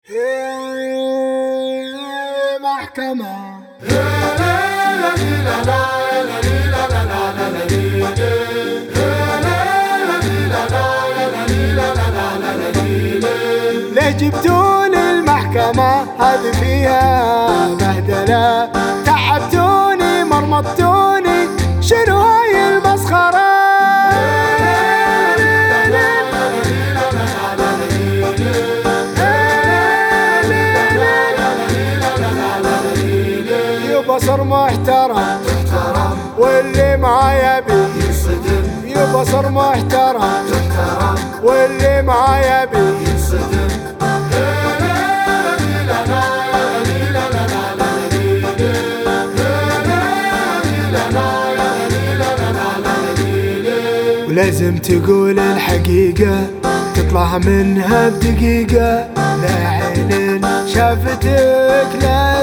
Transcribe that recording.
محكمة ليه جبتوني المحكمة هذه فيها بهدلة، تعبتوني مرمطتوني، شنو هاي المسخرة؟ يبا صر محترم واللي معايا بي ينصدم، يبا صر محترم واللي معايا بي ينصدم. ولازم تقول الحقيقة تطلع منها بدقيقة، لا عين شافتك لا